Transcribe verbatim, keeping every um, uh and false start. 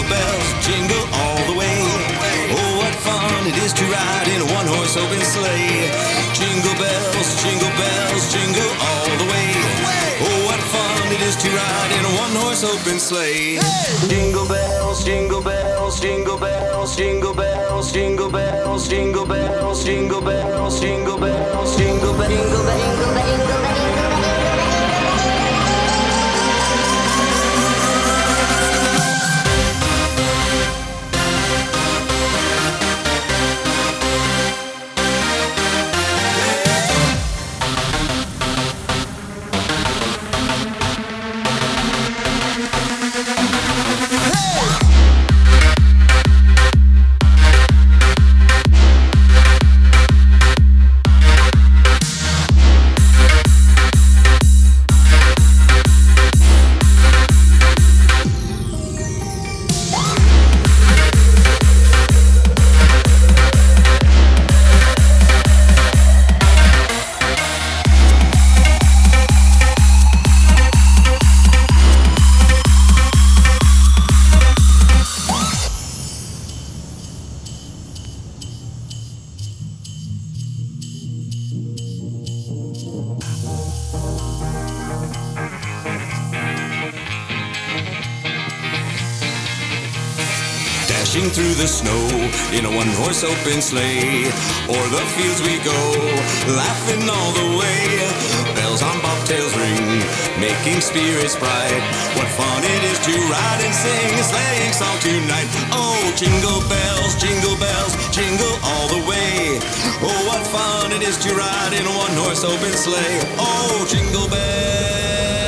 bells, jingle all the way. Oh, what fun it is to ride in a one-horse open sleigh. Jingle bells, jingle bells, jingle all the way. Oh, what fun it is to ride in a one-horse open sleigh. Jingle bells, jingle bells, jingle bells, jingle bells, jingle bells, jingle bells, jingle bells, jingle bells, jingle bells, jingle bells, jingle bells, jingle bells. Dashing through the snow in a one-horse open sleigh. O'er the fields we go, laughing all the way. Bells on bobtails ring, making spirits bright. What fun it is to ride and sing a sleighing song tonight. Oh, jingle bells, jingle bells, jingle all the way. Oh, what fun it is to ride in a one-horse open sleigh. Oh, jingle bells.